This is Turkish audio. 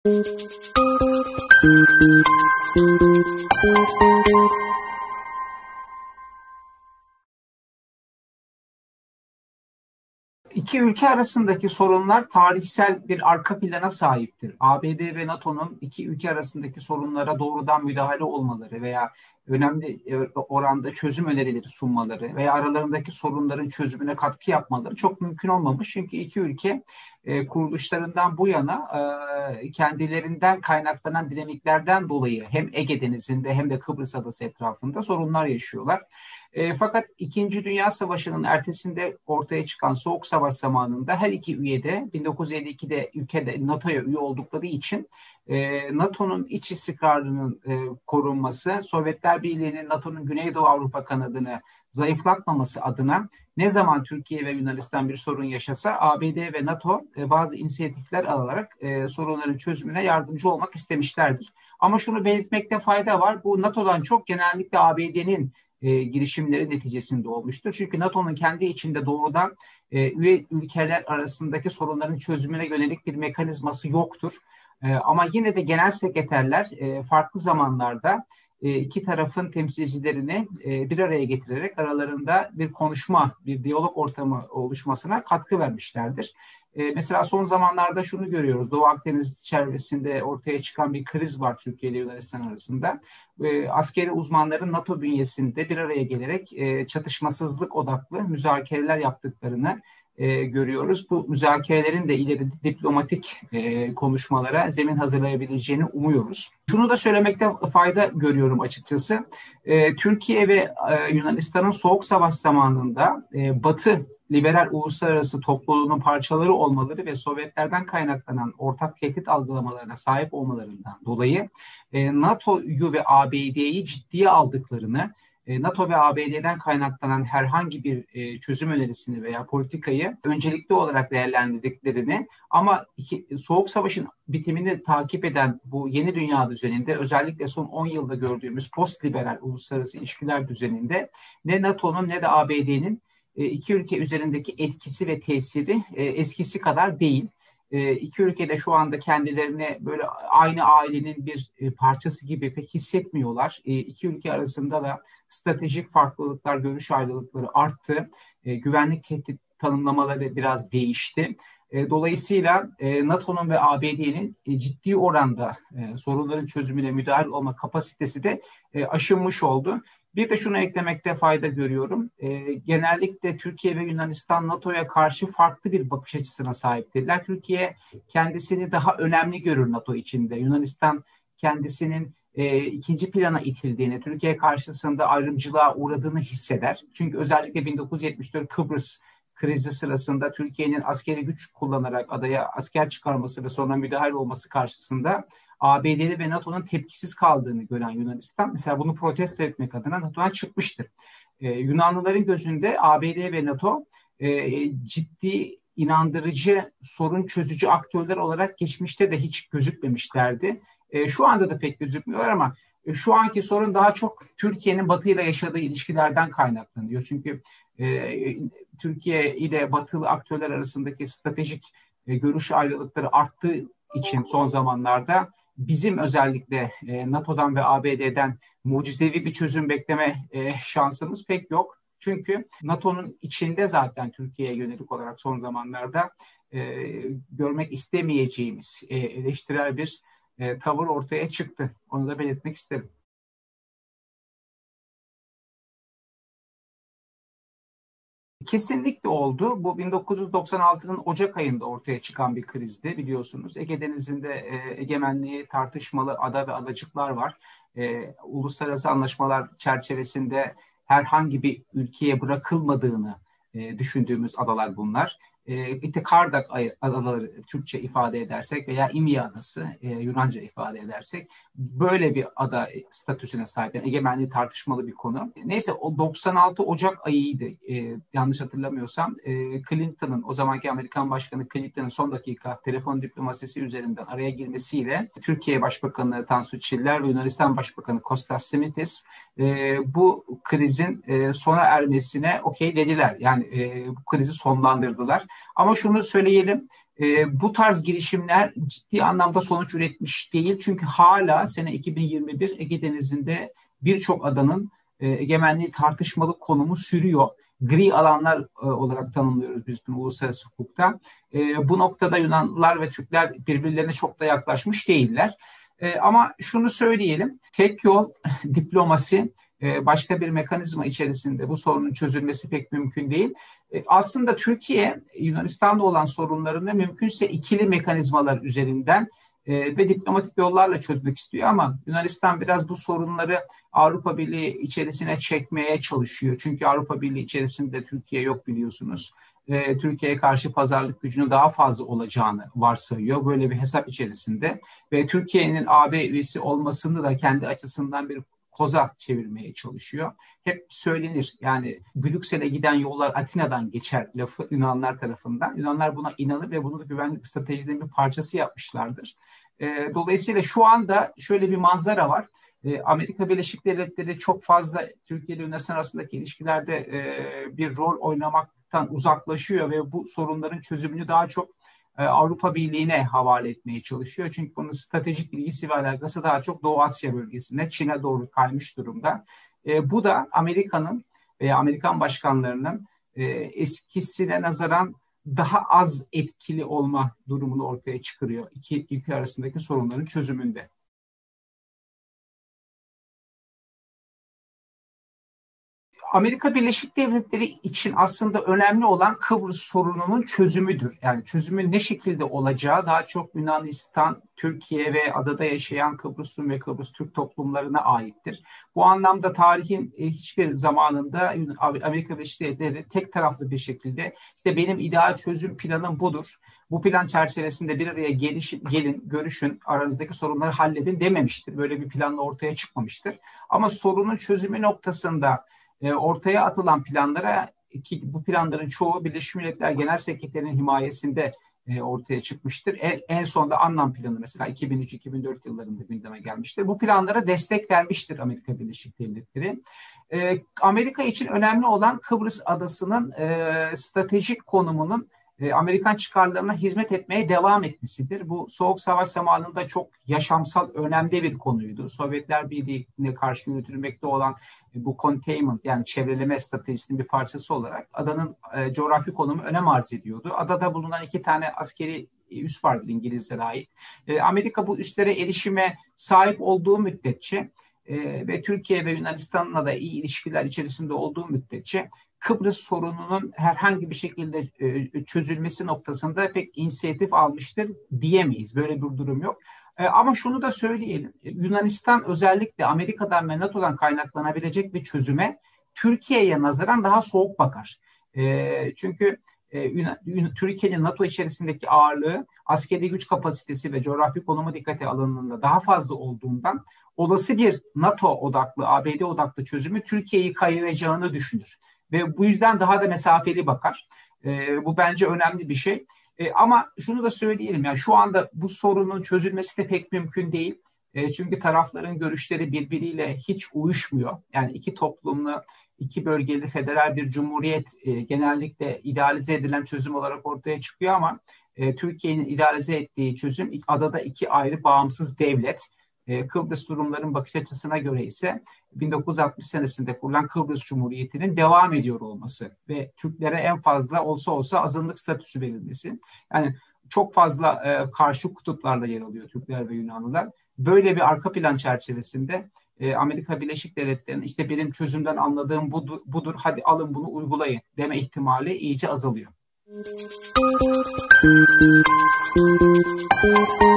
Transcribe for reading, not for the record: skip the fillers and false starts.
İki ülke arasındaki sorunlar tarihsel bir arka plana sahiptir. ABD ve NATO'nun iki ülke arasındaki sorunlara doğrudan müdahale olmaları veya önemli oranda çözüm önerileri sunmaları veya aralarındaki sorunların çözümüne katkı yapmaları çok mümkün olmamış. Çünkü iki ülke kuruluşlarından bu yana kendilerinden kaynaklanan dinamiklerden dolayı hem Ege Denizi'nde hem de Kıbrıs Adası etrafında sorunlar yaşıyorlar. Fakat İkinci Dünya Savaşı'nın ertesinde ortaya çıkan Soğuk Savaş zamanında her iki üye de 1952'de ülkede NATO'ya üye oldukları için NATO'nun iç istikrarının korunması, Sovyetler Birliği'nin NATO'nun Güneydoğu Avrupa kanadını zayıflatmaması adına ne zaman Türkiye ve Yunanistan bir sorun yaşasa ABD ve NATO bazı inisiyatifler alarak sorunların çözümüne yardımcı olmak istemişlerdir. Ama şunu belirtmekte fayda var. Bu NATO'dan çok genellikle ABD'nin girişimleri neticesinde olmuştur. Çünkü NATO'nun kendi içinde doğrudan üye ülkeler arasındaki sorunların çözümüne yönelik bir mekanizması yoktur. Ama yine de genel sekreterler farklı zamanlarda iki tarafın temsilcilerini bir araya getirerek aralarında bir konuşma, bir diyalog ortamı oluşmasına katkı vermişlerdir. Mesela son zamanlarda şunu görüyoruz. Doğu Akdeniz çevresinde ortaya çıkan bir kriz var Türkiye ile Yunanistan arasında. Askeri uzmanların NATO bünyesinde bir araya gelerek çatışmasızlık odaklı müzakereler yaptıklarını görüyoruz. Bu müzakerelerin de ileride diplomatik konuşmalara zemin hazırlayabileceğini umuyoruz. Şunu da söylemekte fayda görüyorum açıkçası. Türkiye ve Yunanistan'ın Soğuk Savaş zamanında Batı liberal uluslararası topluluğunun parçaları olmaları ve Sovyetlerden kaynaklanan ortak tehdit algılamalarına sahip olmalarından dolayı NATO'yu ve ABD'yi ciddiye aldıklarını, NATO ve ABD'den kaynaklanan herhangi bir çözüm önerisini veya politikayı öncelikli olarak değerlendirdiklerini ama Soğuk Savaş'ın bitimini takip eden bu yeni dünya düzeninde özellikle son 10 yılda gördüğümüz post-liberal uluslararası ilişkiler düzeninde ne NATO'nun ne de ABD'nin iki ülke üzerindeki etkisi ve tesiri eskisi kadar değil. İki ülke de şu anda kendilerini böyle aynı ailenin bir parçası gibi pek hissetmiyorlar. İki ülke arasında da stratejik farklılıklar, görüş ayrılıkları arttı. Güvenlik tehdit tanımlamaları biraz değişti. Dolayısıyla NATO'nun ve ABD'nin ciddi oranda sorunların çözümüne müdahil olma kapasitesi de aşınmış oldu. Bir de şunu eklemekte fayda görüyorum. Genellikle Türkiye ve Yunanistan NATO'ya karşı farklı bir bakış açısına sahiptirler. Türkiye kendisini daha önemli görür NATO içinde. Yunanistan kendisinin ikinci plana itildiğini, Türkiye karşısında ayrımcılığa uğradığını hisseder. Çünkü özellikle 1974 Kıbrıs krizi sırasında Türkiye'nin askeri güç kullanarak adaya asker çıkarması ve sonra müdahale olması karşısında ABD'li ve NATO'nun tepkisiz kaldığını gören Yunanistan mesela bunu protesto etmek adına NATO'dan çıkmıştır. Yunanlıların gözünde ABD ve NATO ciddi, inandırıcı, sorun çözücü aktörler olarak geçmişte de hiç gözükmemişlerdi. Şu anda da pek gözükmüyorlar ama şu anki sorun daha çok Türkiye'nin Batı ile yaşadığı ilişkilerden kaynaklanıyor. Çünkü Türkiye ile Batılı aktörler arasındaki stratejik görüş ayrılıkları arttığı için son zamanlarda bizim özellikle NATO'dan ve ABD'den mucizevi bir çözüm bekleme şansımız pek yok. Çünkü NATO'nun içinde zaten Türkiye'ye yönelik olarak son zamanlarda görmek istemeyeceğimiz eleştirel bir tavır ortaya çıktı. Onu da belirtmek isterim. Kesinlikle oldu. Bu 1996'nın Ocak ayında ortaya çıkan bir krizdi biliyorsunuz. Ege Denizi'nde egemenliği tartışmalı ada ve adacıklar var. Uluslararası anlaşmalar çerçevesinde herhangi bir ülkeye bırakılmadığını düşündüğümüz adalar bunlar. İşte Kardak adaları Türkçe ifade edersek veya İmya adası Yunanca ifade edersek böyle bir ada statüsüne sahip. Yani egemenliği tartışmalı bir konu. Neyse o 96 Ocak ayıydı yanlış hatırlamıyorsam. Clinton'ın o zamanki Amerikan Başkanı Clinton'ın son dakika telefon diplomasisi üzerinden araya girmesiyle Türkiye Başbakanı Tansu Çiller ve Yunanistan Başbakanı Kostas Simitis bu krizin sona ermesine okey dediler. Yani bu krizi sonlandırdılar. Ama şunu söyleyelim, Bu tarz girişimler ciddi anlamda sonuç üretmiş değil. Çünkü hala sene 2021 Ege Denizi'nde birçok adanın egemenliği tartışmalı konumu sürüyor. Gri alanlar olarak tanımlıyoruz biz bunu uluslararası hukukta. Bu noktada Yunanlılar ve Türkler birbirlerine çok da yaklaşmış değiller. Ama şunu söyleyelim, tek yol diplomasi, başka bir mekanizma içerisinde bu sorunun çözülmesi pek mümkün değil. Aslında Türkiye, Yunanistan'da olan sorunlarını mümkünse ikili mekanizmalar üzerinden ve diplomatik yollarla çözmek istiyor ama Yunanistan biraz bu sorunları Avrupa Birliği içerisine çekmeye çalışıyor. Çünkü Avrupa Birliği içerisinde Türkiye yok biliyorsunuz. Türkiye'ye karşı pazarlık gücünün daha fazla olacağını varsayıyor. Böyle bir hesap içerisinde ve Türkiye'nin AB üyesi olmasını da kendi açısından bir koza çevirmeye çalışıyor. Hep söylenir yani Brüksel'e giden yollar Atina'dan geçer lafı Yunanlar tarafından. Yunanlar buna inanır ve bunu da güvenlik stratejilerinin bir parçası yapmışlardır. Dolayısıyla şu anda şöyle bir manzara var. Amerika Birleşik Devletleri çok fazla Türkiye ile Yunanistan arasındaki ilişkilerde bir rol oynamaktan uzaklaşıyor ve bu sorunların çözümünü daha çok Avrupa Birliği'ne havale etmeye çalışıyor. Çünkü bunun stratejik ilgisi ve alakası daha çok Doğu Asya bölgesine, Çin'e doğru kaymış durumda. Bu da Amerika'nın veya Amerikan başkanlarının eskisine nazaran daha az etkili olma durumunu ortaya çıkarıyor iki ülke arasındaki sorunların çözümünde. Amerika Birleşik Devletleri için aslında önemli olan Kıbrıs sorununun çözümüdür. Yani çözümün ne şekilde olacağı daha çok Yunanistan, Türkiye ve adada yaşayan Kıbrıs Rum ve Kıbrıs Türk toplumlarına aittir. Bu anlamda tarihin hiçbir zamanında Amerika Birleşik Devletleri tek taraflı bir şekilde işte benim ideal çözüm planım budur. Bu plan çerçevesinde bir araya gelin, görüşün, aranızdaki sorunları halledin dememiştir. Böyle bir planla ortaya çıkmamıştır. Ama sorunun çözümü noktasında ortaya atılan planlara ki bu planların çoğu Birleşmiş Milletler Genel Sekreteri'nin himayesinde ortaya çıkmıştır. En sonunda Annan planı mesela 2003-2004 yıllarında gündeme gelmiştir. Bu planlara destek vermiştir Amerika Birleşik Devletleri. Amerika için önemli olan Kıbrıs Adası'nın stratejik konumunun Amerikan çıkarlarına hizmet etmeye devam etmesidir. Bu Soğuk Savaş zamanında çok yaşamsal, önemli bir konuydu. Sovyetler Birliği'ne karşı yürütülmekte olan bu containment yani çevreleme stratejisinin bir parçası olarak adanın coğrafi konumu önem arz ediyordu. Adada bulunan 2 tane askeri üs vardır İngilizlere ait. Amerika bu üslere erişime sahip olduğu müddetçe ve Türkiye ve Yunanistan'la da iyi ilişkiler içerisinde olduğu müddetçe Kıbrıs sorununun herhangi bir şekilde çözülmesi noktasında pek inisiyatif almıştır diyemeyiz. Böyle bir durum yok. Ama şunu da söyleyelim. Yunanistan özellikle Amerika'dan ve NATO'dan kaynaklanabilecek bir çözüme Türkiye'ye nazaran daha soğuk bakar. Çünkü Türkiye'nin NATO içerisindeki ağırlığı, askeri güç kapasitesi ve coğrafi konumu dikkate alındığında daha fazla olduğundan olası bir NATO odaklı, ABD odaklı çözümü Türkiye'yi kayıracağını düşünür. Ve bu yüzden daha da mesafeli bakar. Bu bence önemli bir şey. Ama şunu da söyleyelim yani şu anda bu sorunun çözülmesi de pek mümkün değil. Çünkü tarafların görüşleri birbiriyle hiç uyuşmuyor. Yani iki toplumlu, iki bölgeli federal bir cumhuriyet genellikle idealize edilen çözüm olarak ortaya çıkıyor ama Türkiye'nin idealize ettiği çözüm adada 2 ayrı bağımsız devlet. Kıbrıs Rumların bakış açısına göre ise 1960 senesinde kurulan Kıbrıs Cumhuriyeti'nin devam ediyor olması ve Türklere en fazla olsa azınlık statüsü verilmesi. Yani çok fazla karşı kutuplarla yer alıyor Türkler ve Yunanlılar. Böyle bir arka plan çerçevesinde Amerika Birleşik Devletleri'nin işte benim çözümden anladığım budur, hadi alın bunu uygulayın deme ihtimali iyice azalıyor.